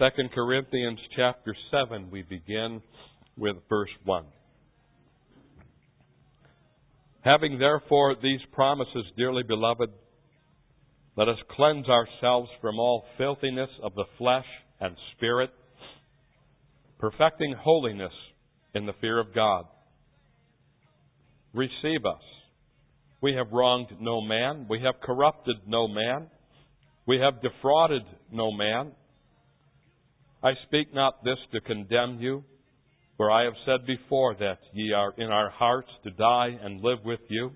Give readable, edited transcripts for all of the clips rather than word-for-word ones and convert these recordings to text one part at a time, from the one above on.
2 Corinthians chapter 7, we begin with verse 1. Having therefore these promises, dearly beloved, let us cleanse ourselves from all filthiness of the flesh and spirit, perfecting holiness in the fear of God. Receive us. We have wronged no man. We have corrupted no man. We have defrauded no man. I speak not this to condemn you, for I have said before that ye are in our hearts to die and live with you.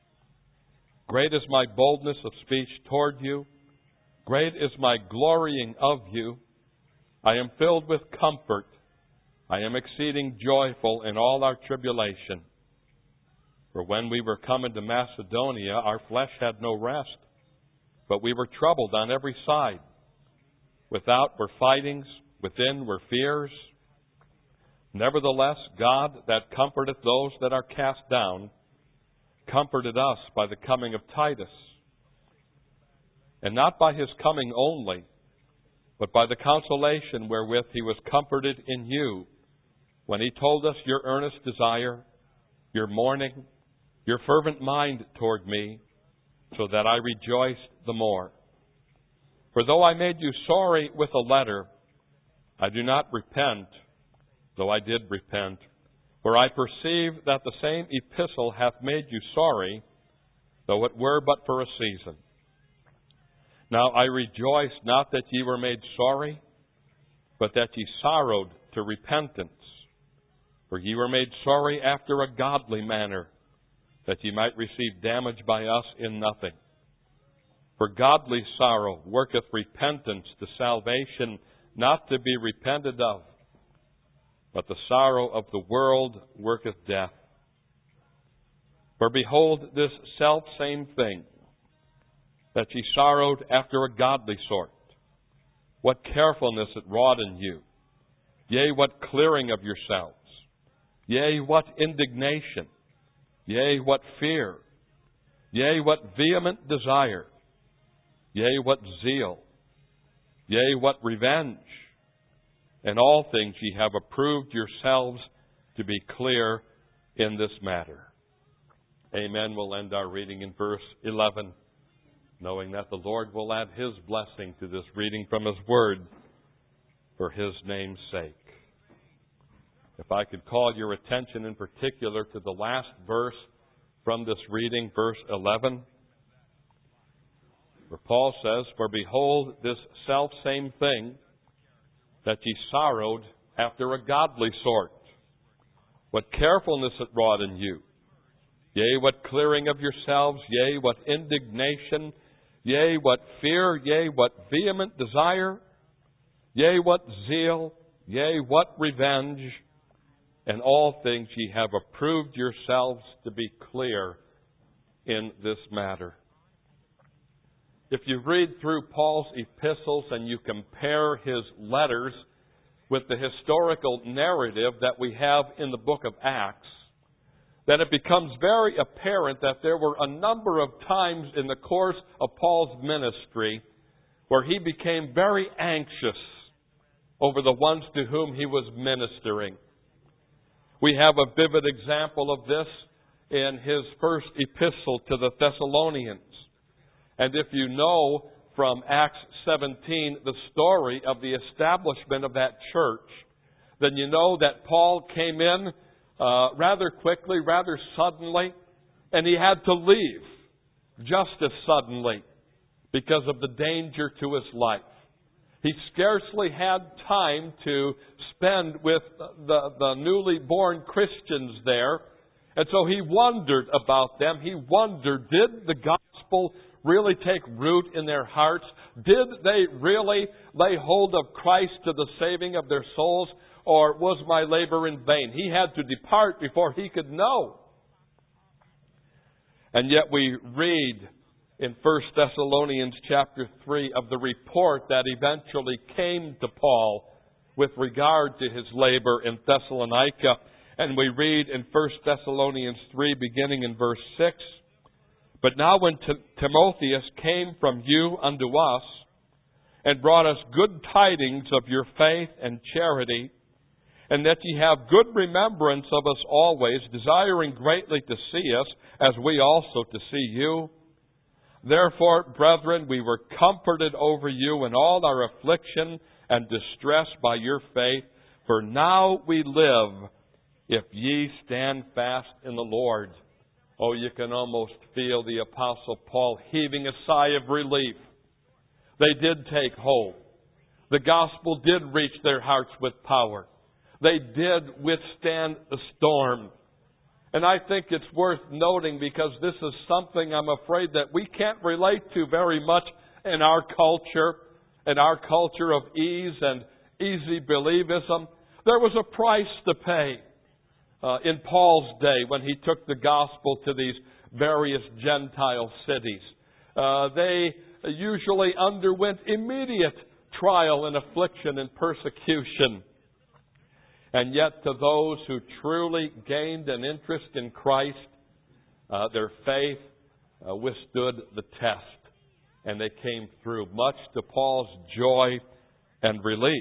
Great is my boldness of speech toward you. Great is my glorying of you. I am filled with comfort. I am exceeding joyful in all our tribulation. For when we were come into Macedonia, our flesh had no rest, but we were troubled on every side. Without were fightings, within were fears. Nevertheless, God that comforteth those that are cast down, comforted us by the coming of Titus. And not by his coming only, but by the consolation wherewith he was comforted in you, when he told us your earnest desire, your mourning, your fervent mind toward me, so that I rejoiced the more. For though I made you sorry with a letter, I do not repent, though I did repent. For I perceive that the same epistle hath made you sorry, though it were but for a season. Now I rejoice not that ye were made sorry, but that ye sorrowed to repentance. For ye were made sorry after a godly manner, that ye might receive damage by us in nothing. For godly sorrow worketh repentance to salvation, not to be repented of. But the sorrow of the world worketh death. For behold, this selfsame thing, that ye sorrowed after a godly sort, what carefulness it wrought in you, yea, what clearing of yourselves, yea, what indignation, yea, what fear, yea, what vehement desire, yea, what zeal, yea, what revenge. In all things ye have approved yourselves to be clear in this matter. Amen. We'll end our reading in verse 11, knowing that the Lord will add His blessing to this reading from His Word for His name's sake. If I could call your attention in particular to the last verse from this reading, verse 11, where Paul says, For behold, this selfsame thing, that ye sorrowed after a godly sort. What carefulness it wrought in you. Yea, what clearing of yourselves. Yea, what indignation. Yea, what fear. Yea, what vehement desire. Yea, what zeal. Yea, what revenge. In all things ye have approved yourselves to be clear in this matter. If you read through Paul's epistles and you compare his letters with the historical narrative that we have in the book of Acts, then it becomes very apparent that there were a number of times in the course of Paul's ministry where he became very anxious over the ones to whom he was ministering. We have a vivid example of this in his first epistle to the Thessalonians. And if you know from Acts 17 the story of the establishment of that church, then you know that Paul came in rather quickly, rather suddenly, and he had to leave just as suddenly because of the danger to his life. He scarcely had time to spend with the newly born Christians there, and so he wondered about them. He wondered, did the gospel really take root in their hearts? Did they really lay hold of Christ to the saving of their souls? Or was my labor in vain? He had to depart before he could know. And yet we read in 1 Thessalonians chapter 3 of the report that eventually came to Paul with regard to his labor in Thessalonica. And we read in 1 Thessalonians 3 beginning in verse 6, But now when Timotheus came from you unto us, and brought us good tidings of your faith and charity, and that ye have good remembrance of us always, desiring greatly to see us, as we also to see you. Therefore, brethren, we were comforted over you in all our affliction and distress by your faith, for now we live, if ye stand fast in the Lord. Oh, you can almost feel the Apostle Paul heaving a sigh of relief. They did take hold. The gospel did reach their hearts with power. They did withstand the storm. And I think it's worth noting, because this is something I'm afraid that we can't relate to very much in our culture of ease and easy believism. There was a price to pay in Paul's day when he took the gospel to these various Gentile cities. They usually underwent immediate trial and affliction and persecution. And yet to those who truly gained an interest in Christ, their faith withstood the test, and they came through, much to Paul's joy and relief.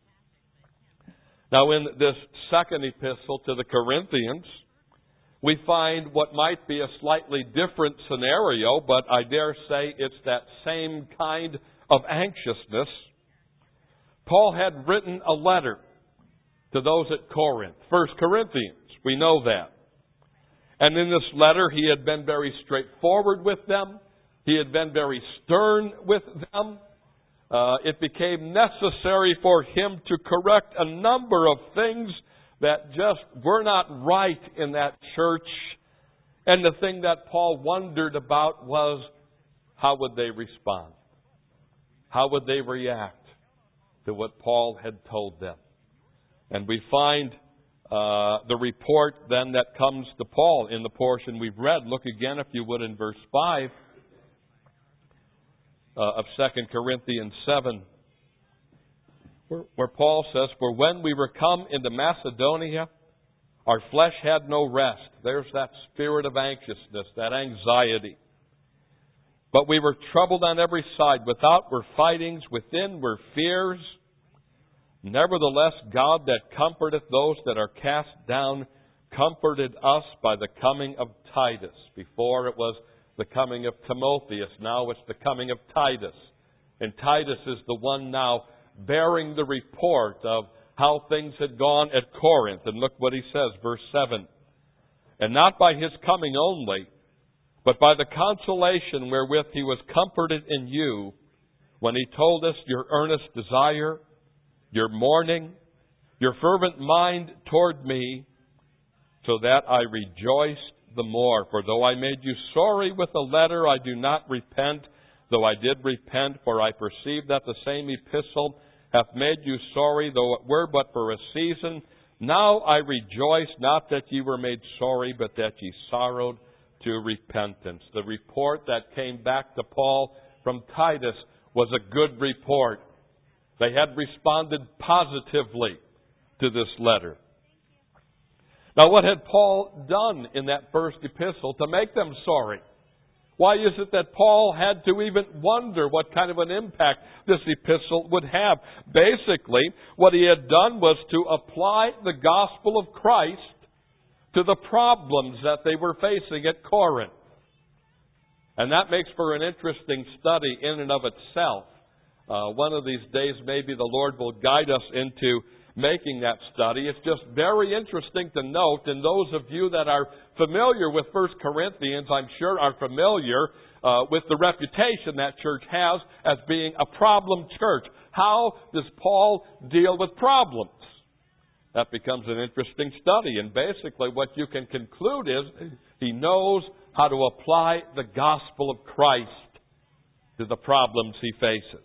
Now, in this second epistle to the Corinthians, we find what might be a slightly different scenario, but I dare say it's that same kind of anxiousness. Paul had written a letter to those at Corinth, 1 Corinthians. We know that. And in this letter, he had been very straightforward with them. He had been very stern with them. It became necessary for him to correct a number of things that just were not right in that church. And the thing that Paul wondered about was, how would they respond? How would they react to what Paul had told them? And we find the report then that comes to Paul in the portion we've read. Look again, if you would, in verse 5 of 2 Corinthians 7, where Paul says, "For when we were come into Macedonia, our flesh had no rest." There's that spirit of anxiousness, that anxiety. "But we were troubled on every side. Without were fightings, within were fears. Nevertheless, God that comforteth those that are cast down comforted us by the coming of Titus." Before it was the coming of Timotheus. Now it's the coming of Titus. And Titus is the one now bearing the report of how things had gone at Corinth. And look what he says, verse 7. "And not by his coming only, but by the consolation wherewith he was comforted in you, when he told us your earnest desire, your mourning, your fervent mind toward me, so that I rejoiced the more. For though I made you sorry with a letter, I do not repent, though I did repent, for I perceive that the same epistle hath made you sorry, though it were but for a season. Now I rejoice, not that ye were made sorry, but that ye sorrowed to repentance." The report that came back to Paul from Titus was a good report. They had responded positively to this letter. Now, what had Paul done in that first epistle to make them sorry? Why is it that Paul had to even wonder what kind of an impact this epistle would have? Basically, what he had done was to apply the gospel of Christ to the problems that they were facing at Corinth. And that makes for an interesting study in and of itself. One of these days, maybe the Lord will guide us into making that study. It's just very interesting to note, and those of you that are familiar with 1 Corinthians, I'm sure are familiar with the reputation that church has as being a problem church. How does Paul deal with problems? That becomes an interesting study, and basically what you can conclude is he knows how to apply the gospel of Christ to the problems he faces.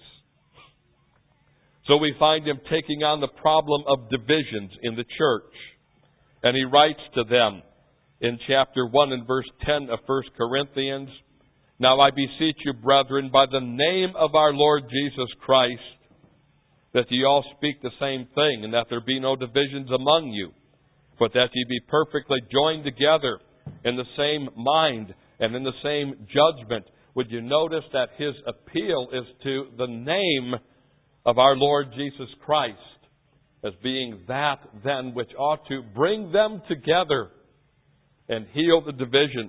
So we find him taking on the problem of divisions in the church. And he writes to them in chapter 1 and verse 10 of 1 Corinthians, "Now I beseech you, brethren, by the name of our Lord Jesus Christ, that ye all speak the same thing, and that there be no divisions among you, but that ye be perfectly joined together in the same mind and in the same judgment." Would you notice that his appeal is to the name of our Lord Jesus Christ as being that then which ought to bring them together and heal the divisions.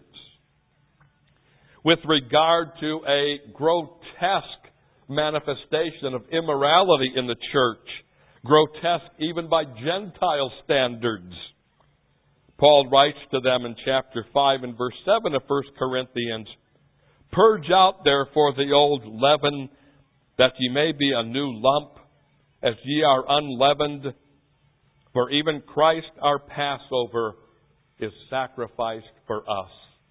With regard to a grotesque manifestation of immorality in the church, grotesque even by Gentile standards, Paul writes to them in chapter 5 and verse 7 of 1 Corinthians, "Purge out therefore the old leaven, that ye may be a new lump, as ye are unleavened. For even Christ our Passover is sacrificed for us."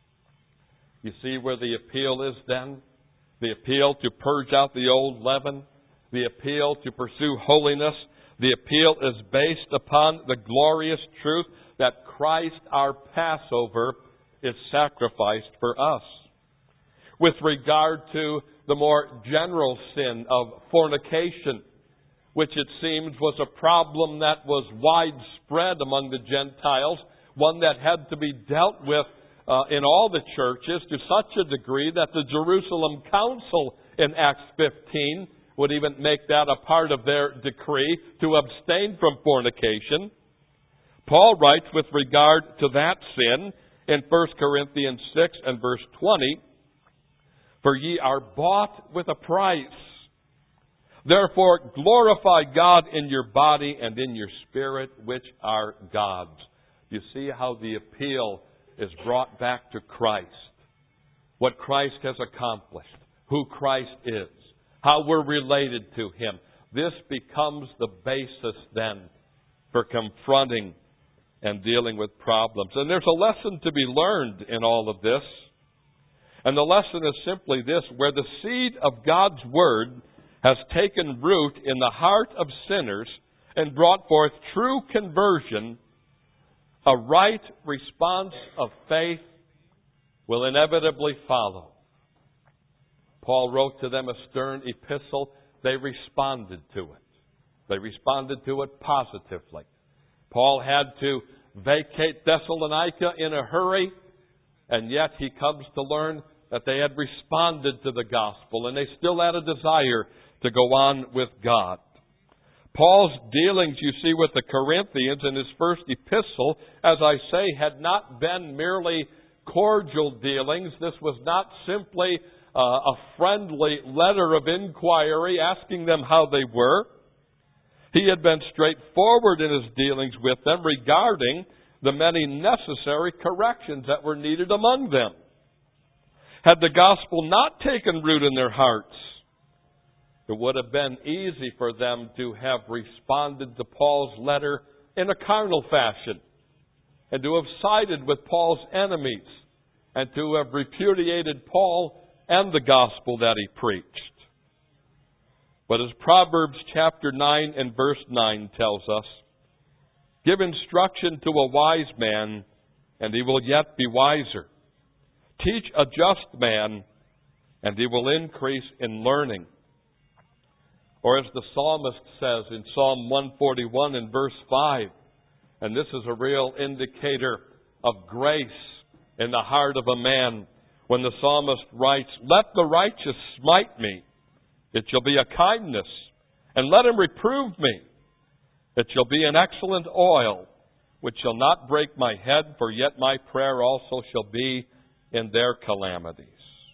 You see where the appeal is then? The appeal to purge out the old leaven, the appeal to pursue holiness, the appeal is based upon the glorious truth that Christ our Passover is sacrificed for us. With regard to the more general sin of fornication, which it seems was a problem that was widespread among the Gentiles, one that had to be dealt with in all the churches to such a degree that the Jerusalem Council in Acts 15 would even make that a part of their decree to abstain from fornication. Paul writes with regard to that sin in 1 Corinthians 6 and verse 20, "For ye are bought with a price. Therefore glorify God in your body and in your spirit, which are God's." You see how the appeal is brought back to Christ. What Christ has accomplished. Who Christ is. How we're related to Him. This becomes the basis then for confronting and dealing with problems. And there's a lesson to be learned in all of this. And the lesson is simply this: where the seed of God's Word has taken root in the heart of sinners and brought forth true conversion, a right response of faith will inevitably follow. Paul wrote to them a stern epistle. They responded to it. They responded to it positively. Paul had to vacate Thessalonica in a hurry, and yet he comes to learn that they had responded to the gospel, and they still had a desire to go on with God. Paul's dealings, you see, with the Corinthians in his first epistle, as I say, had not been merely cordial dealings. This was not simply a friendly letter of inquiry asking them how they were. He had been straightforward in his dealings with them regarding the many necessary corrections that were needed among them. Had the gospel not taken root in their hearts, it would have been easy for them to have responded to Paul's letter in a carnal fashion, and to have sided with Paul's enemies, and to have repudiated Paul and the gospel that he preached. But as Proverbs chapter 9 and verse 9 tells us, "Give instruction to a wise man, and he will yet be wiser. Teach a just man, and he will increase in learning." Or as the psalmist says in Psalm 141 and verse 5, and this is a real indicator of grace in the heart of a man, when the psalmist writes, "Let the righteous smite me, it shall be a kindness, and let him reprove me, it shall be an excellent oil, which shall not break my head, for yet my prayer also shall be in their calamities."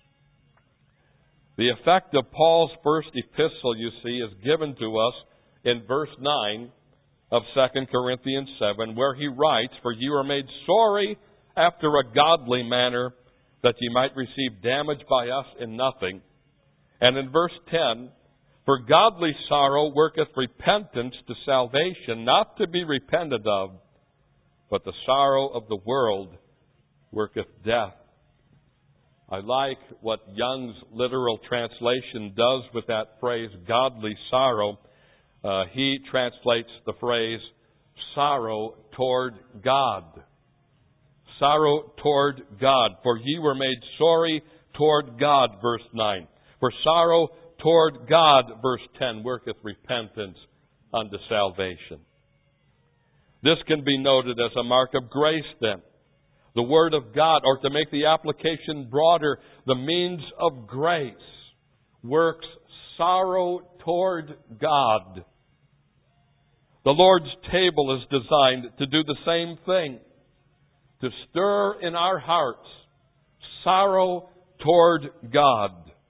The effect of Paul's first epistle, you see, is given to us in verse 9 of 2 Corinthians 7, where he writes, "For ye were made sorry after a godly manner, that ye might receive damage by us in nothing." And in verse 10, "For godly sorrow worketh repentance to salvation, not to be repented of, but the sorrow of the world worketh death." I like what Young's literal translation does with that phrase, godly sorrow. He translates the phrase, sorrow toward God. Sorrow toward God. "For ye were made sorry toward God," verse 9. "For sorrow toward God," verse 10, "worketh repentance unto salvation." This can be noted as a mark of grace then. The Word of God, or to make the application broader, the means of grace works sorrow toward God. The Lord's table is designed to do the same thing, to stir in our hearts sorrow toward God.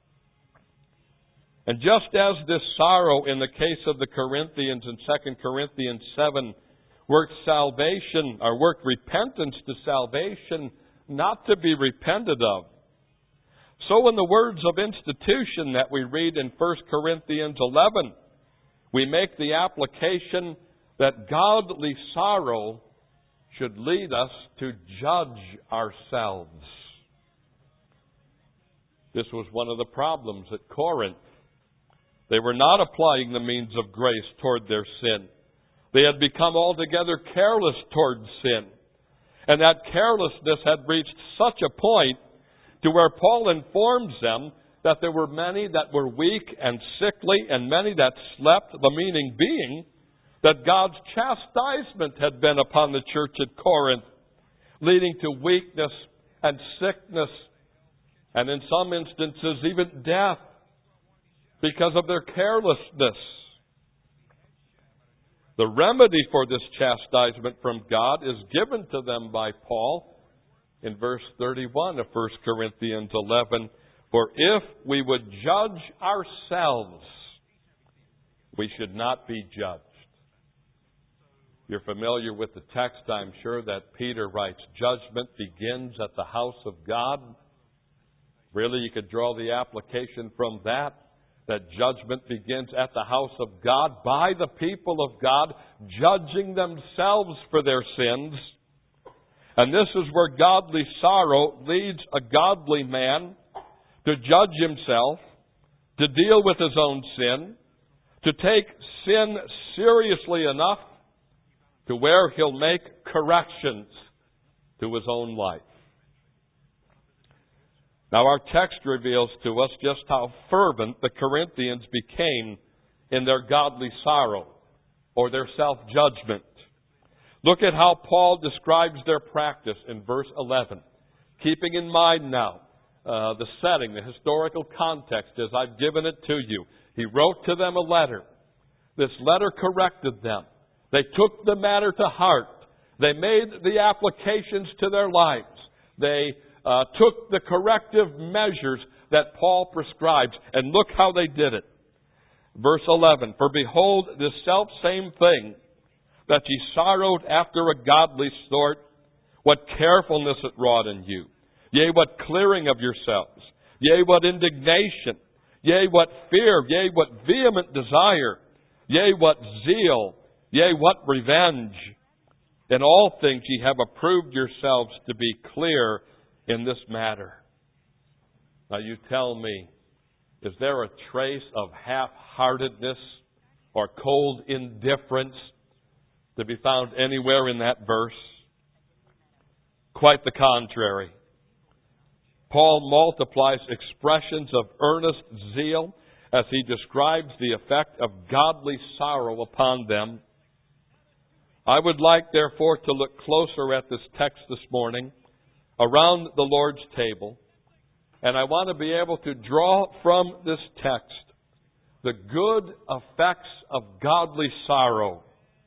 And just as this sorrow in the case of the Corinthians in 2 Corinthians 7 worked salvation, or worked repentance to salvation, not to be repented of, so in the words of institution that we read in 1 Corinthians 11, we make the application that godly sorrow should lead us to judge ourselves. This was one of the problems at Corinth. They were not applying the means of grace toward their sin. They had become altogether careless toward sin. And that carelessness had reached such a point to where Paul informs them that there were many that were weak and sickly and many that slept, the meaning being that God's chastisement had been upon the church at Corinth, leading to weakness and sickness, and in some instances even death, because of their carelessness. The remedy for this chastisement from God is given to them by Paul in verse 31 of 1 Corinthians 11. For if we would judge ourselves, we should not be judged. You're familiar with the text, I'm sure, that Peter writes, judgment begins at the house of God. Really, you could draw the application from that judgment begins at the house of God by the people of God, judging themselves for their sins. And this is where godly sorrow leads a godly man to judge himself, to deal with his own sin, to take sin seriously enough to where he'll make corrections to his own life. Now our text reveals to us just how fervent the Corinthians became in their godly sorrow or their self-judgment. Look at how Paul describes their practice in verse 11. Keeping in mind now the setting, the historical context as I've given it to you. He wrote to them a letter. This letter corrected them. They took the matter to heart. They made the applications to their lives. They took the corrective measures that Paul prescribes. And look how they did it. Verse 11, for behold, this selfsame thing, that ye sorrowed after a godly sort, what carefulness it wrought in you. Yea, what clearing of yourselves. Yea, what indignation. Yea, what fear. Yea, what vehement desire. Yea, what zeal. Yea, what revenge. In all things ye have approved yourselves to be clear in this matter. Now you tell me, is there a trace of half-heartedness or cold indifference to be found anywhere in that verse? Quite the contrary. Paul multiplies expressions of earnest zeal as he describes the effect of godly sorrow upon them. I would like, therefore, to look closer at this text this morning around the Lord's table. And I want to be able to draw from this text the good effects of godly sorrow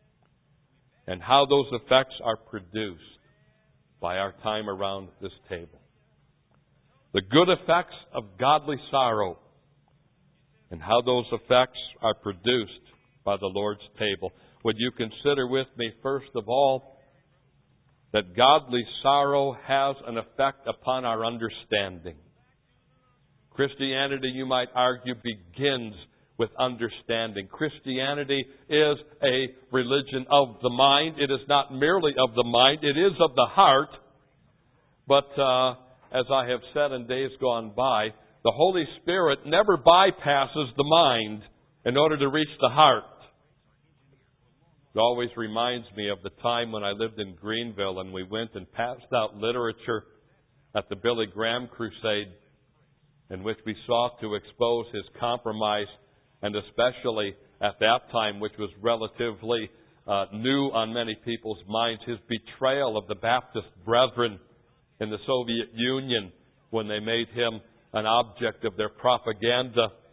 and how those effects are produced by our time around this table. The good effects of godly sorrow and how those effects are produced by the Lord's table. Would you consider with me, first of all, that godly sorrow has an effect upon our understanding. Christianity, you might argue, begins with understanding. Christianity is a religion of the mind. It is not merely of the mind, it is of the heart. But as I have said in days gone by, the Holy Spirit never bypasses the mind in order to reach the heart. It always reminds me of the time when I lived in Greenville and we went and passed out literature at the Billy Graham Crusade, in which we sought to expose his compromise, and especially at that time, which was relatively new on many people's minds, his betrayal of the Baptist brethren in the Soviet Union when they made him an object of their propaganda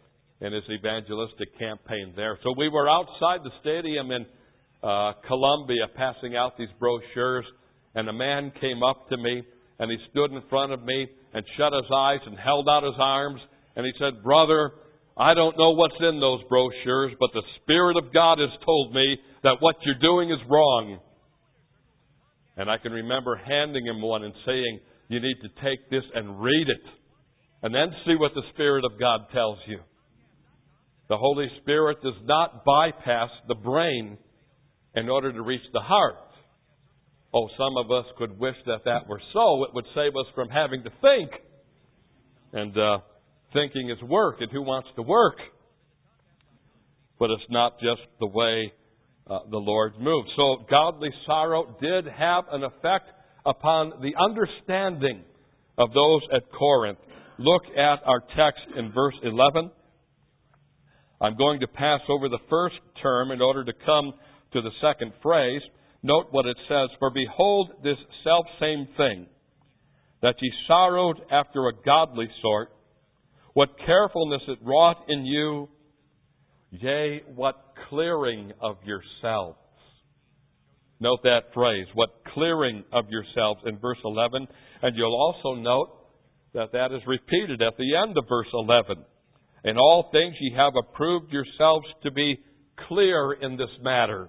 in his evangelistic campaign there. So we were outside the stadium in Columbia passing out these brochures, and a man came up to me, and he stood in front of me and shut his eyes and held out his arms, and he said, "Brother, I don't know what's in those brochures, but the Spirit of God has told me that what you're doing is wrong." And I can remember handing him one and saying, "You need to take this and read it, and then see what the Spirit of God tells you." The Holy Spirit does not bypass the brain in order to reach the heart. Oh, some of us could wish that that were so. It would save us from having to think. And thinking is work, and who wants to work? But it's not just the way the Lord moves. So godly sorrow did have an effect upon the understanding of those at Corinth. Look at our text in verse 11. I'm going to pass over the first term in order to come to the second phrase. Note what it says, "For behold, this selfsame thing, that ye sorrowed after a godly sort, what carefulness it wrought in you, yea, what clearing of yourselves." Note that phrase, "what clearing of yourselves," in verse 11. And you'll also note that that is repeated at the end of verse 11. "In all things ye have approved yourselves to be clear in this matter."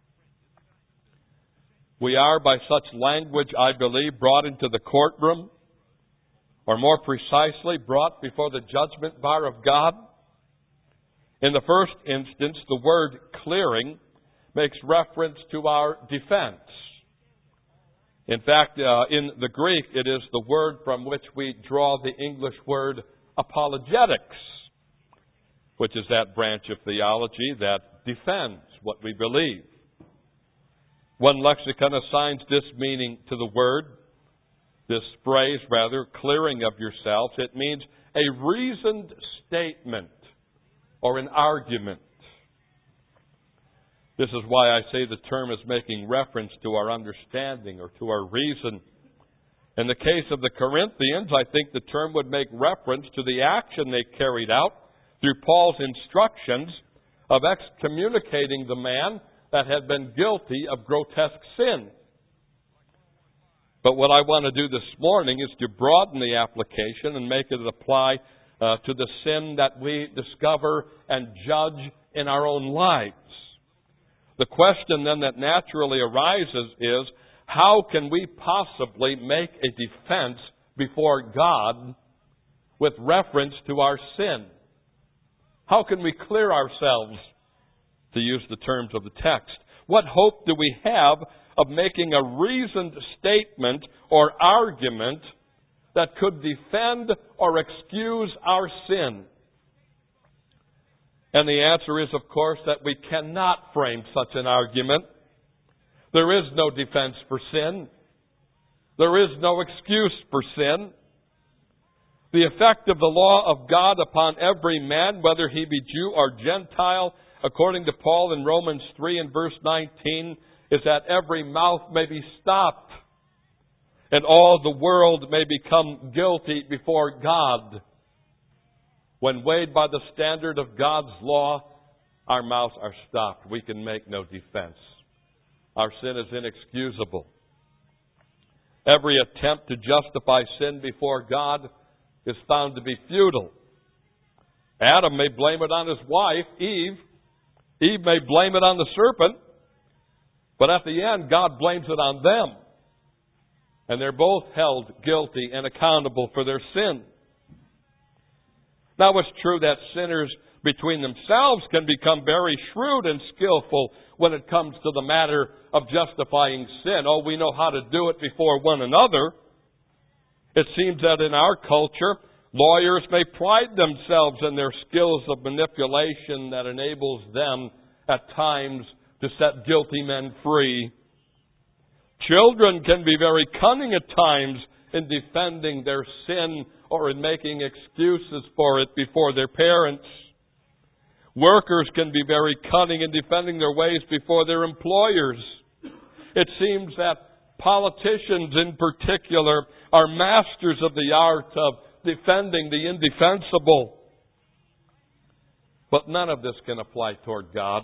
We are, by such language, I believe, brought into the courtroom, or more precisely, brought before the judgment bar of God. In the first instance, the word clearing makes reference to our defense. In fact, in the Greek, it is the word from which we draw the English word apologetics, which is that branch of theology that defends what we believe. One lexicon assigns this meaning to the word, this phrase rather, clearing of yourselves. It means a reasoned statement or an argument. This is why I say the term is making reference to our understanding or to our reason. In the case of the Corinthians, I think the term would make reference to the action they carried out through Paul's instructions of excommunicating the man that had been guilty of grotesque sin. But what I want to do this morning is to broaden the application and make it apply to the sin that we discover and judge in our own lives. The question then that naturally arises is, how can we possibly make a defense before God with reference to our sin? How can we clear ourselves, to use the terms of the text? What hope do we have of making a reasoned statement or argument that could defend or excuse our sin? And the answer is, of course, that we cannot frame such an argument. There is no defense for sin. There is no excuse for sin. The effect of the law of God upon every man, whether he be Jew or Gentile, according to Paul in Romans 3 and verse 19, is that every mouth may be stopped and all the world may become guilty before God. When weighed by the standard of God's law, our mouths are stopped. We can make no defense. Our sin is inexcusable. Every attempt to justify sin before God is found to be futile. Adam may blame it on his wife, Eve. Eve may blame it on the serpent. But at the end, God blames it on them. And they're both held guilty and accountable for their sin. Now, it's true that sinners between themselves can become very shrewd and skillful when it comes to the matter of justifying sin. Oh, we know how to do it before one another. It seems that in our culture, lawyers may pride themselves in their skills of manipulation that enables them at times to set guilty men free. Children can be very cunning at times in defending their sin or in making excuses for it before their parents. Workers can be very cunning in defending their ways before their employers. It seems that politicians in particular are masters of the art of defending the indefensible. But none of this can apply toward God.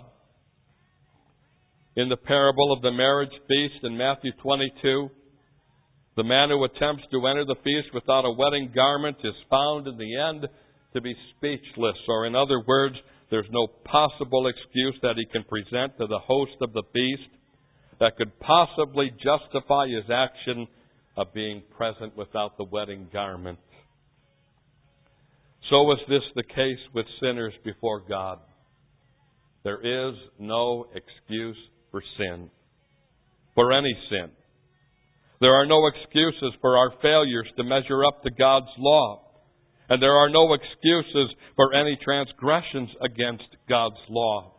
In the parable of the marriage feast in Matthew 22, the man who attempts to enter the feast without a wedding garment is found in the end to be speechless, or in other words, there's no possible excuse that he can present to the host of the feast that could possibly justify his action of being present without the wedding garment. So is this the case with sinners before God. There is no excuse for sin, for any sin. There are no excuses for our failures to measure up to God's law. And there are no excuses for any transgressions against God's law.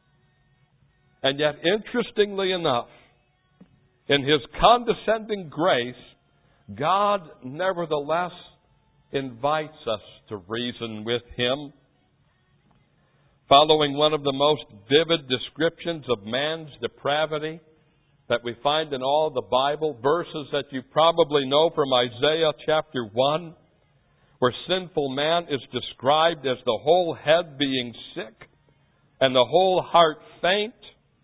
And yet, interestingly enough, in His condescending grace, God nevertheless invites us to reason with Him. Following one of the most vivid descriptions of man's depravity that we find in all the Bible, verses that you probably know from Isaiah chapter 1, where sinful man is described as the whole head being sick and the whole heart faint.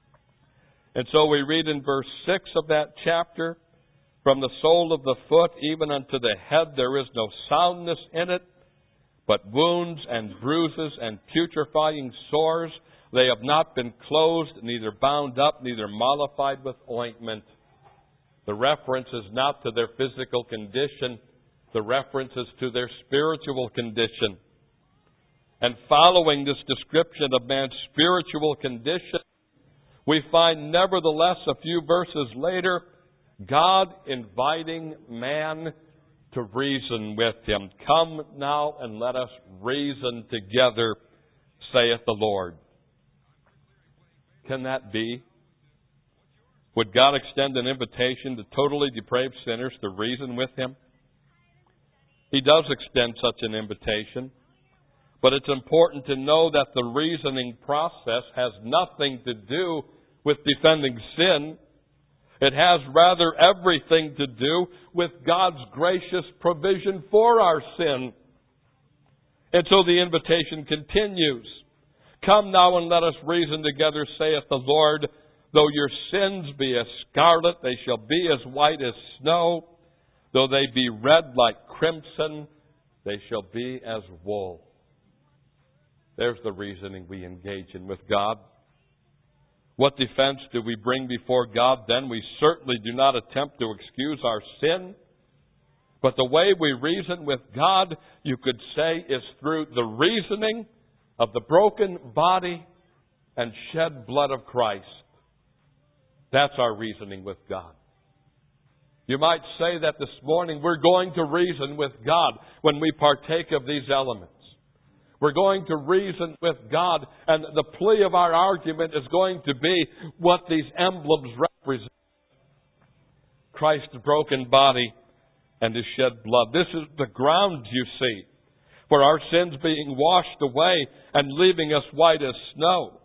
And so we read in verse 6 of that chapter, from the sole of the foot even unto the head there is no soundness in it, but wounds and bruises and putrefying sores. They have not been closed, neither bound up, neither mollified with ointment. The reference is not to their physical condition. The reference is to their spiritual condition. And following this description of man's spiritual condition, we find nevertheless a few verses later, God inviting man to reason with Him. Come now and let us reason together, saith the Lord. Can that be? Would God extend an invitation to totally depraved sinners to reason with Him? He does extend such an invitation. But it's important to know that the reasoning process has nothing to do with defending sin. It has rather everything to do with God's gracious provision for our sin. And so the invitation continues. Come now and let us reason together, saith the Lord. Though your sins be as scarlet, they shall be as white as snow. Though they be red like crimson, they shall be as wool. There's the reasoning we engage in with God. What defense do we bring before God then? We certainly do not attempt to excuse our sin. But the way we reason with God, you could say, is through the reasoning of the broken body and shed blood of Christ. That's our reasoning with God. You might say that this morning we're going to reason with God when we partake of these elements. We're going to reason with God, and the plea of our argument is going to be what these emblems represent. Christ's broken body and His shed blood. This is the ground, you see, for our sins being washed away and leaving us white as snow.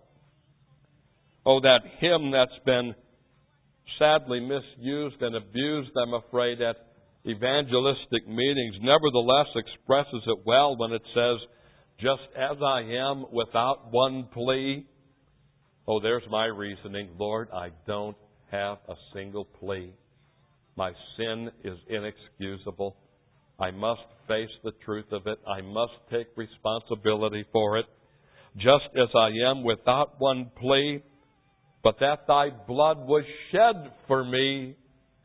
Oh, that hymn that's been sadly misused and abused, I'm afraid, at evangelistic meetings, nevertheless expresses it well when it says, just as I am without one plea. Oh, there's my reasoning. Lord, I don't have a single plea. My sin is inexcusable. I must face the truth of it. I must take responsibility for it. Just as I am without one plea, but that Thy blood was shed for me,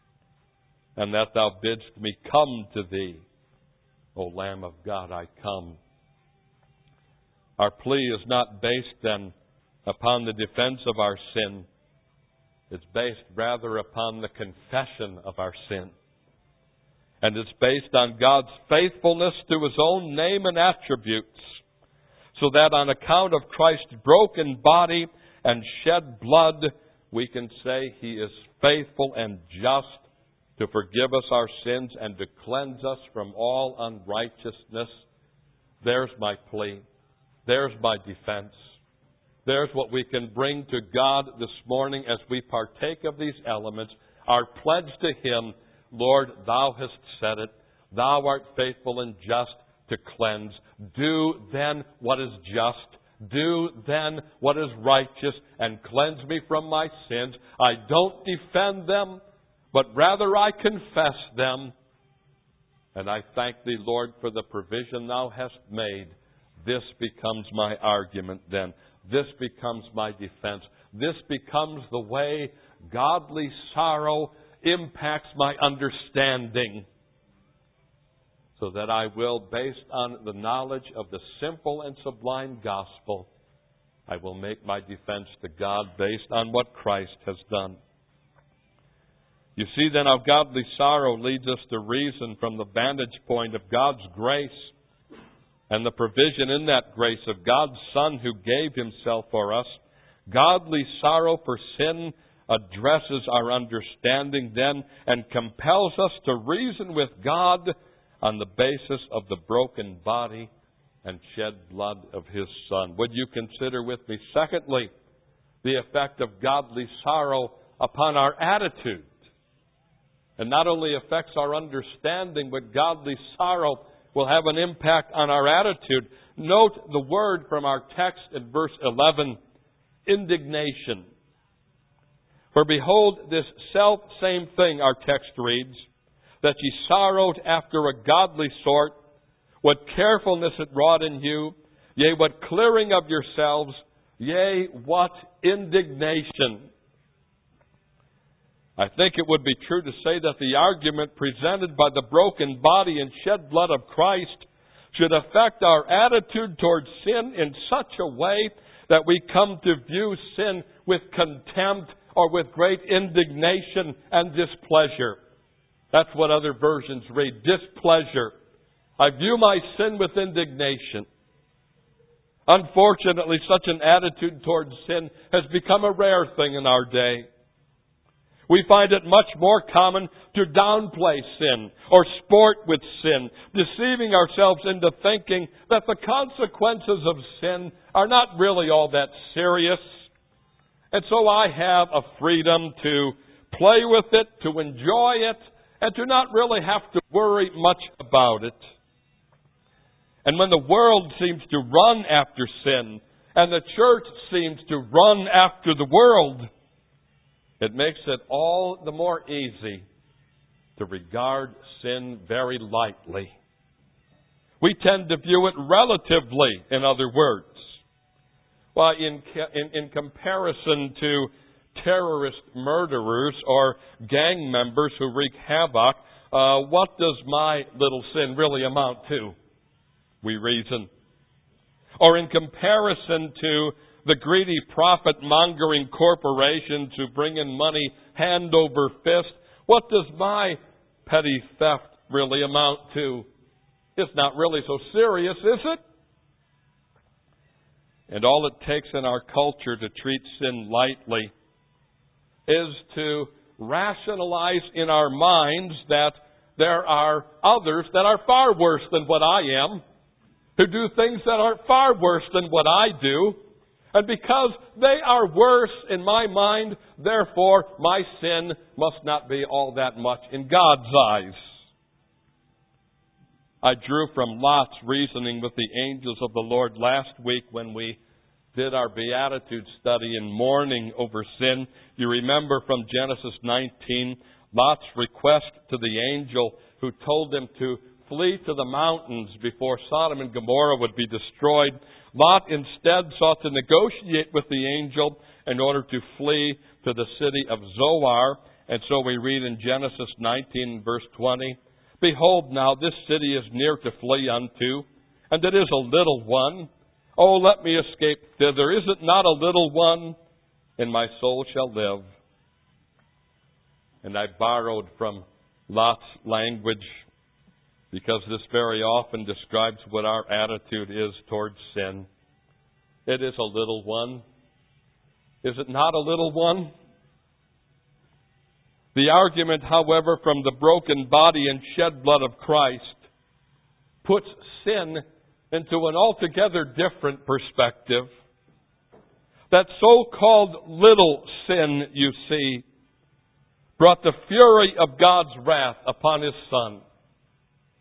and that Thou bidst me come to Thee. O Lamb of God, I come. Our plea is not based then upon the defense of our sin. It's based rather upon the confession of our sin. And it's based on God's faithfulness to His own name and attributes, so that on account of Christ's broken body and shed blood, we can say He is faithful and just to forgive us our sins and to cleanse us from all unrighteousness. There's my plea. There's my defense. There's what we can bring to God this morning as we partake of these elements. Our pledge to Him, Lord, Thou hast said it. Thou art faithful and just to cleanse. Do then what is just. Do then what is righteous and cleanse me from my sins. I don't defend them, but rather I confess them. And I thank Thee, Lord, for the provision Thou hast made. This becomes my argument then. This becomes my defense. This becomes the way godly sorrow impacts my understanding. So that I will, based on the knowledge of the simple and sublime gospel, I will make my defense to God based on what Christ has done. You see then how godly sorrow leads us to reason from the vantage point of God's grace and the provision in that grace of God's Son who gave Himself for us. Godly sorrow for sin addresses our understanding then and compels us to reason with God on the basis of the broken body and shed blood of His Son. Would you consider with me, secondly, the effect of godly sorrow upon our attitude? And not only affects our understanding, but godly sorrow will have an impact on our attitude. Note the word from our text in verse 11, indignation. For behold, this self-same thing, our text reads, that ye sorrowed after a godly sort, what carefulness it wrought in you, yea, what clearing of yourselves, yea, what indignation. I think it would be true to say that the argument presented by the broken body and shed blood of Christ should affect our attitude towards sin in such a way that we come to view sin with contempt or with great indignation and displeasure. That's what other versions read, displeasure. I view my sin with indignation. Unfortunately, such an attitude towards sin has become a rare thing in our day. We find it much more common to downplay sin or sport with sin, deceiving ourselves into thinking that the consequences of sin are not really all that serious. And so I have a freedom to play with it, to enjoy it, and to not really have to worry much about it. And when the world seems to run after sin, and the church seems to run after the world, it makes it all the more easy to regard sin very lightly. We tend to view it relatively, in other words. Well, in comparison to terrorist murderers or gang members who wreak havoc, what does my little sin really amount to? We reason. Or in comparison to the greedy profit-mongering corporations who bring in money hand over fist, what does my petty theft really amount to? It's not really so serious, is it? And all it takes in our culture to treat sin lightly is to rationalize in our minds that there are others that are far worse than what I am, who do things that are far worse than what I do. And because they are worse in my mind, therefore my sin must not be all that much in God's eyes. I drew from Lot's reasoning with the angels of the Lord last week when we did our Beatitude study in mourning over sin. You remember from Genesis 19, Lot's request to the angel who told him to flee to the mountains before Sodom and Gomorrah would be destroyed. Lot instead sought to negotiate with the angel in order to flee to the city of Zoar. And so we read in Genesis 19, verse 20, Behold now, this city is near to flee unto, and it is a little one. Oh, let me escape thither. Is it not a little one? And my soul shall live. And I borrowed from Lot's language because this very often describes what our attitude is towards sin. It is a little one. Is it not a little one? The argument, however, from the broken body and shed blood of Christ puts sin into an altogether different perspective. That so-called little sin, you see, brought the fury of God's wrath upon His Son.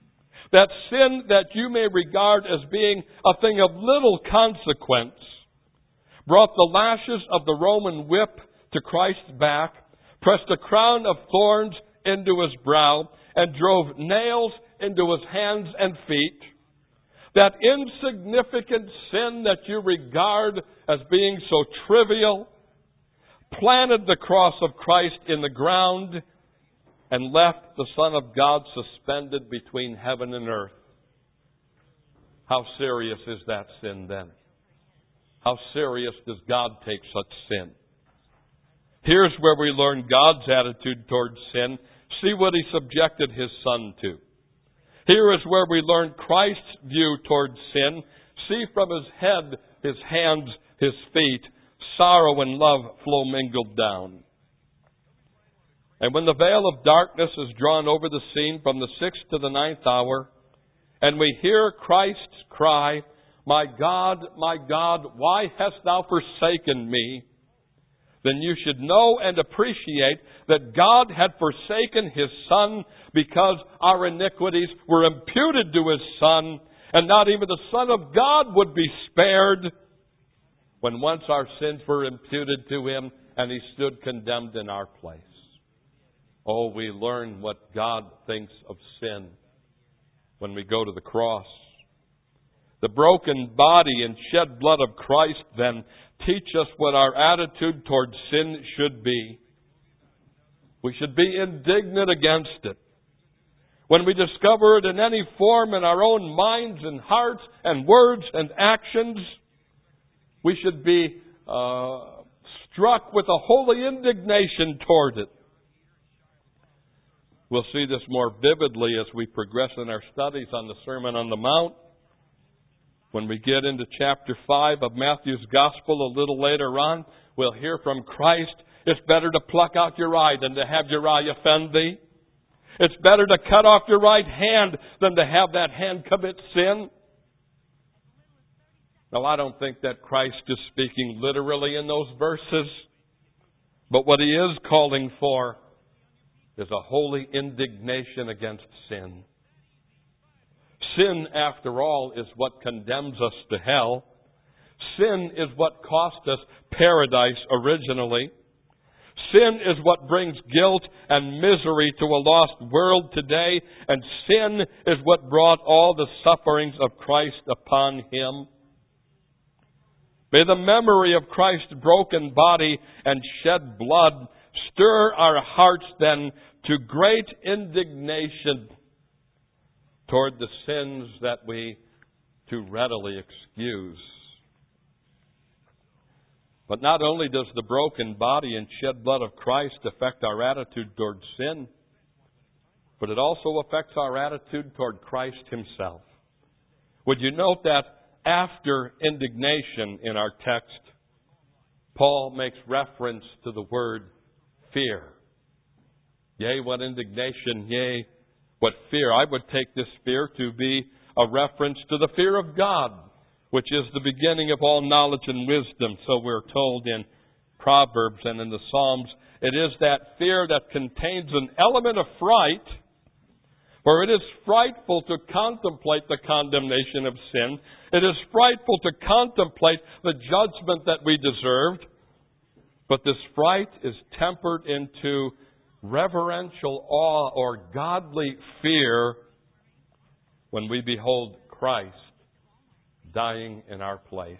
That sin that you may regard as being a thing of little consequence brought the lashes of the Roman whip to Christ's back, pressed a crown of thorns into his brow, and drove nails into his hands and feet. That insignificant sin that you regard as being so trivial planted the cross of Christ in the ground and left the Son of God suspended between heaven and earth. How serious is that sin then? How serious does God take such sin? Here's where we learn God's attitude towards sin. See what He subjected His Son to. Here is where we learn Christ's view towards sin. See from His head, His hands, His feet, sorrow and love flow mingled down. And when the veil of darkness is drawn over the scene from the 6th to the 9th hour, and we hear Christ's cry, my God, why hast thou forsaken me? Then you should know and appreciate that God had forsaken His Son because our iniquities were imputed to His Son, and not even the Son of God would be spared when once our sins were imputed to Him and He stood condemned in our place. Oh, we learn what God thinks of sin when we go to the cross. The broken body and shed blood of Christ, then, teach us what our attitude towards sin should be. We should be indignant against it. When we discover it in any form in our own minds and hearts and words and actions, we should be struck with a holy indignation toward it. We'll see this more vividly as we progress in our studies on the Sermon on the Mount. When we get into chapter 5 of Matthew's Gospel a little later on, we'll hear from Christ, it's better to pluck out your eye than to have your eye offend thee. It's better to cut off your right hand than to have that hand commit sin. Now, I don't think that Christ is speaking literally in those verses, but what He is calling for is a holy indignation against sin. Sin, after all, is what condemns us to hell. Sin is what cost us paradise originally. Sin is what brings guilt and misery to a lost world today. And sin is what brought all the sufferings of Christ upon Him. May the memory of Christ's broken body and shed blood stir our hearts then to great indignation toward the sins that we too readily excuse. But not only does the broken body and shed blood of Christ affect our attitude toward sin, but it also affects our attitude toward Christ Himself. Would you note that after indignation in our text, Paul makes reference to the word fear. Yea, what indignation, yea, what fear. I would take this fear to be a reference to the fear of God, which is the beginning of all knowledge and wisdom. So we're told in Proverbs and in the Psalms, it is that fear that contains an element of fright, for it is frightful to contemplate the condemnation of sin. It is frightful to contemplate the judgment that we deserved. But this fright is tempered into reverential awe or godly fear when we behold Christ dying in our place.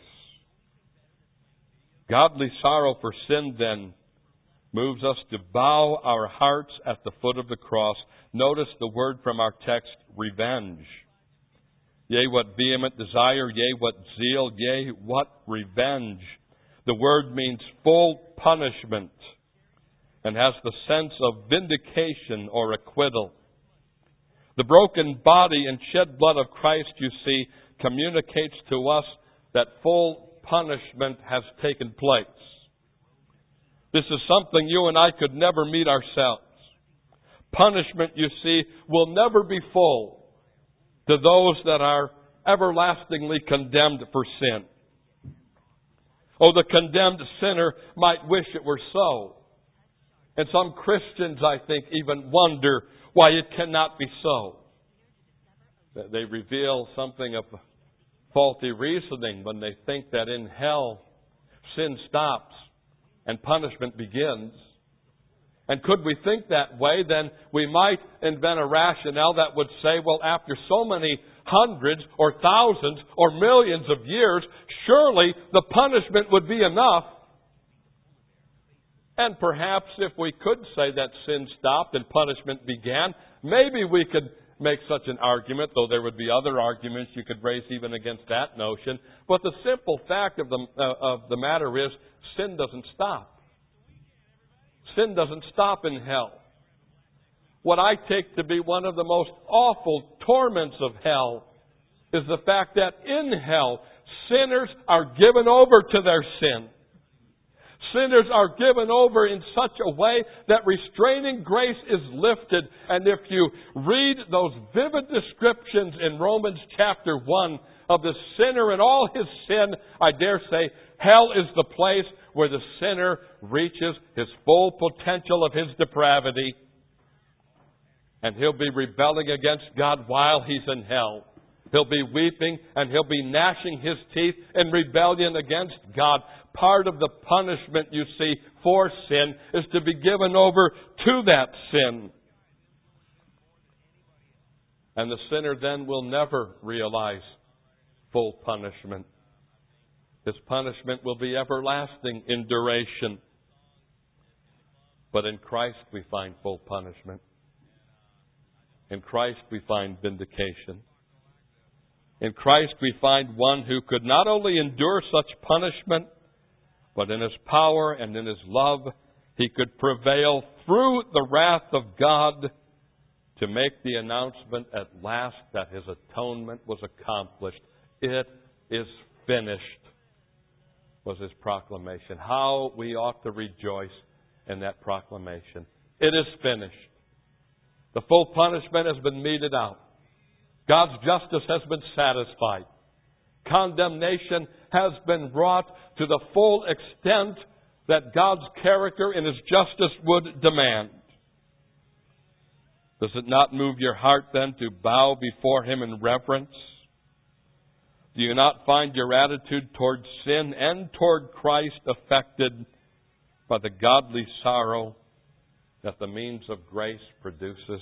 Godly sorrow for sin then moves us to bow our hearts at the foot of the cross. Notice the word from our text, revenge. Yea, what vehement desire, yea, what zeal, yea, what revenge. The word means full punishment and has the sense of vindication or acquittal. The broken body and shed blood of Christ, you see, communicates to us that full punishment has taken place. This is something you and I could never meet ourselves. Punishment, you see, will never be full to those that are everlastingly condemned for sin. Oh, the condemned sinner might wish it were so. And some Christians, I think, even wonder why it cannot be so. They reveal something of faulty reasoning when they think that in hell sin stops and punishment begins. And could we think that way, then we might invent a rationale that would say, well, after so many hundreds or thousands or millions of years, surely the punishment would be enough. And perhaps if we could say that sin stopped and punishment began, maybe we could make such an argument, though there would be other arguments you could raise even against that notion. But the simple fact of the matter is, sin doesn't stop. Sin doesn't stop in hell. What I take to be one of the most awful torments of hell is the fact that in hell, sinners are given over to their sin. Sinners are given over in such a way that restraining grace is lifted. And if you read those vivid descriptions in Romans chapter 1 of the sinner and all his sin, I dare say hell is the place where the sinner reaches his full potential of his depravity. And he'll be rebelling against God while he's in hell. He'll be weeping and he'll be gnashing his teeth in rebellion against God. Part of the punishment, you see, for sin is to be given over to that sin. And the sinner then will never realize full punishment. His punishment will be everlasting in duration. But in Christ we find full punishment. In Christ we find vindication. In Christ we find one who could not only endure such punishment, but in His power and in His love, He could prevail through the wrath of God to make the announcement at last that His atonement was accomplished. It is finished, was His proclamation. How we ought to rejoice in that proclamation. It is finished. The full punishment has been meted out. God's justice has been satisfied. Condemnation has been brought to the full extent that God's character and His justice would demand. Does it not move your heart then to bow before Him in reverence? Do you not find your attitude toward sin and toward Christ affected by the godly sorrow that the means of grace produces?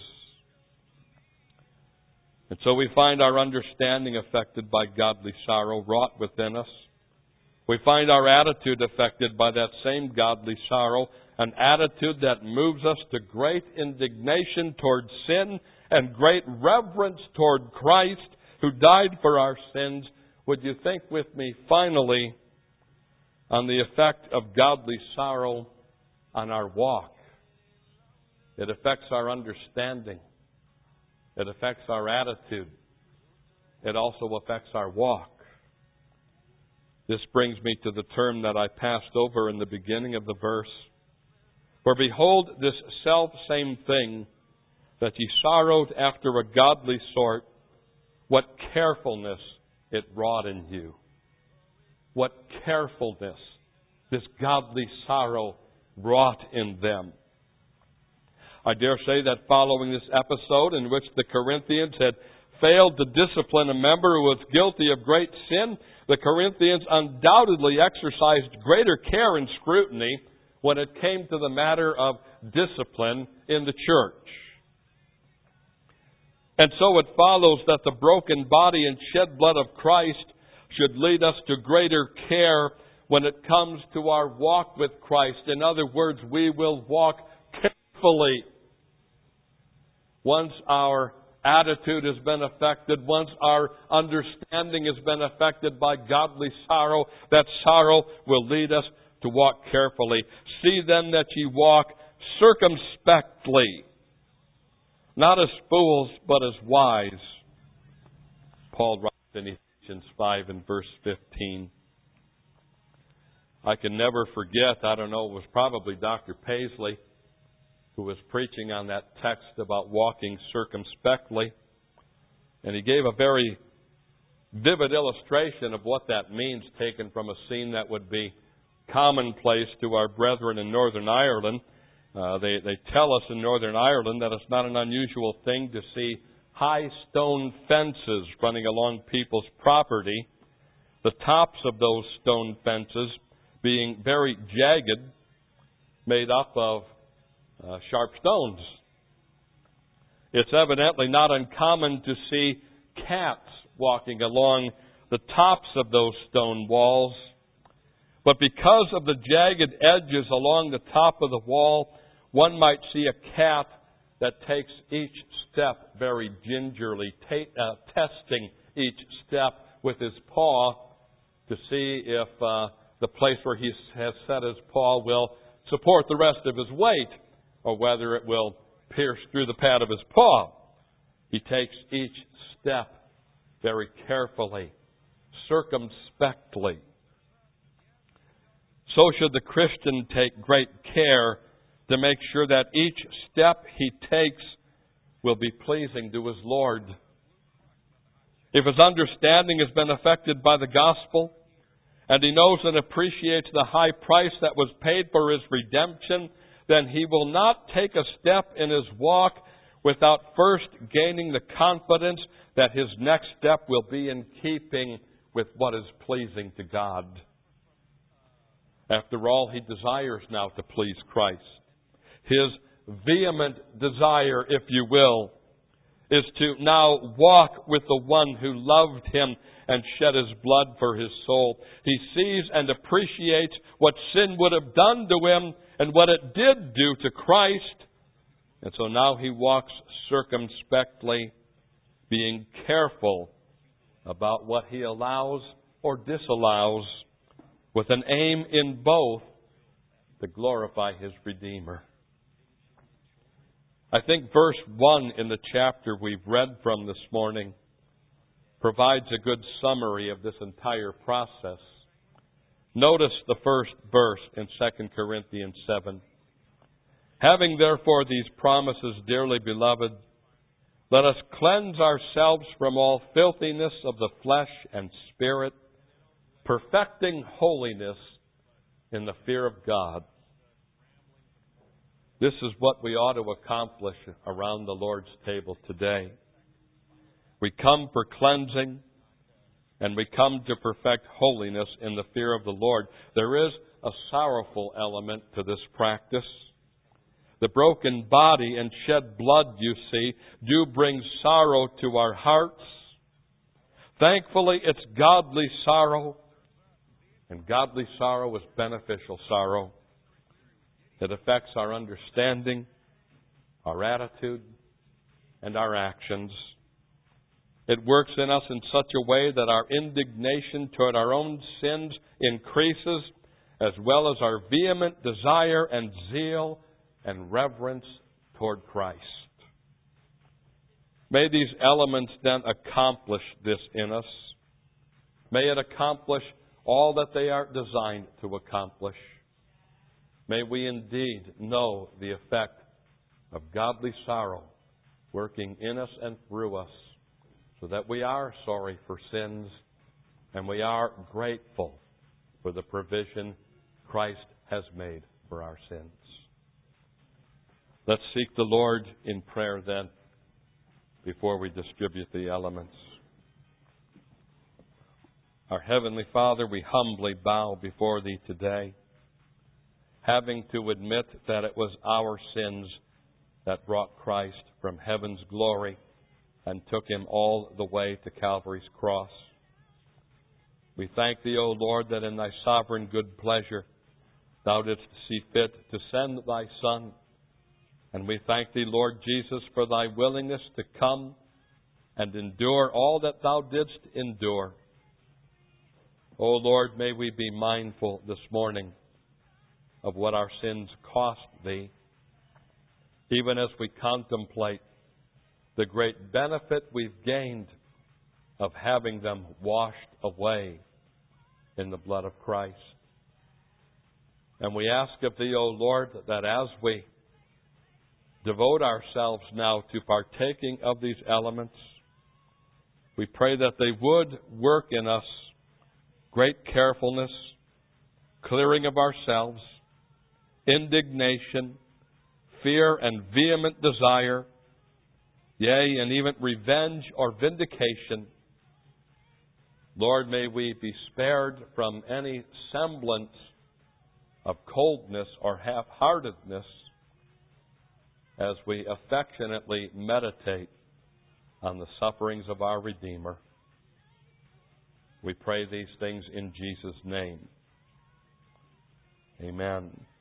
And so we find our understanding affected by godly sorrow wrought within us. We find our attitude affected by that same godly sorrow, an attitude that moves us to great indignation toward sin and great reverence toward Christ who died for our sins. Would you think with me finally on the effect of godly sorrow on our walk? It affects our understanding. It affects our attitude. It also affects our walk. This brings me to the term that I passed over in the beginning of the verse. For behold, this self-same thing, that ye sorrowed after a godly sort, what carefulness it wrought in you. What carefulness this godly sorrow wrought in them. I dare say that following this episode in which the Corinthians had failed to discipline a member who was guilty of great sin, the Corinthians undoubtedly exercised greater care and scrutiny when it came to the matter of discipline in the church. And so it follows that the broken body and shed blood of Christ should lead us to greater care when it comes to our walk with Christ. In other words, we will walk carefully. Once our attitude has been affected, once our understanding has been affected by godly sorrow, that sorrow will lead us to walk carefully. See then that ye walk circumspectly, not as fools, but as wise. Paul writes in Ephesians 5 and verse 15. I can never forget, it was probably Dr. Paisley who was preaching on that text about walking circumspectly. And he gave a very vivid illustration of what that means, taken from a scene that would be commonplace to our brethren in Northern Ireland. They tell us in Northern Ireland that it's not an unusual thing to see high stone fences running along people's property, the tops of those stone fences being very jagged, made up of sharp stones. It's evidently not uncommon to see cats walking along the tops of those stone walls. But because of the jagged edges along the top of the wall, one might see a cat that takes each step very gingerly, testing each step with his paw to see if the place where he has set his paw will support the rest of his weight, or whether it will pierce through the pad of his paw. He takes each step very carefully, circumspectly. So should the Christian take great care to make sure that each step he takes will be pleasing to his Lord. If his understanding has been affected by the gospel, and he knows and appreciates the high price that was paid for his redemption, then he will not take a step in his walk without first gaining the confidence that his next step will be in keeping with what is pleasing to God. After all, he desires now to please Christ. His vehement desire, if you will, is to now walk with the one who loved him and shed his blood for his soul. He sees and appreciates what sin would have done to him and what it did do to Christ. And so now he walks circumspectly, being careful about what he allows or disallows, with an aim in both to glorify his Redeemer. I think verse 1 in the chapter we've read from this morning provides a good summary of this entire process. Notice the first verse in 2 Corinthians 7. Having therefore these promises, dearly beloved, let us cleanse ourselves from all filthiness of the flesh and spirit, perfecting holiness in the fear of God. This is what we ought to accomplish around the Lord's table today. We come for cleansing, and we come to perfect holiness in the fear of the Lord. There is a sorrowful element to this practice. The broken body and shed blood, you see, do bring sorrow to our hearts. Thankfully, it's godly sorrow, and godly sorrow is beneficial sorrow. It affects our understanding, our attitude, and our actions. It works in us in such a way that our indignation toward our own sins increases, as well as our vehement desire and zeal and reverence toward Christ. May these elements then accomplish this in us. May it accomplish all that they are designed to accomplish. May we indeed know the effect of godly sorrow working in us and through us, so that we are sorry for sins and we are grateful for the provision Christ has made for our sins. Let's seek the Lord in prayer then, before we distribute the elements. Our Heavenly Father, we humbly bow before Thee today, having to admit that it was our sins that brought Christ from heaven's glory and took Him all the way to Calvary's cross. We thank Thee, O Lord, that in Thy sovereign good pleasure Thou didst see fit to send Thy Son. And we thank Thee, Lord Jesus, for Thy willingness to come and endure all that Thou didst endure. O Lord, may we be mindful this morning of what our sins cost Thee, even as we contemplate the great benefit we've gained of having them washed away in the blood of Christ. And we ask of Thee, O Lord, that as we devote ourselves now to partaking of these elements, we pray that they would work in us great carefulness, clearing of ourselves, indignation, fear and vehement desire, yea, and even revenge or vindication. Lord, may we be spared from any semblance of coldness or half-heartedness as we affectionately meditate on the sufferings of our Redeemer. We pray these things in Jesus' name. Amen.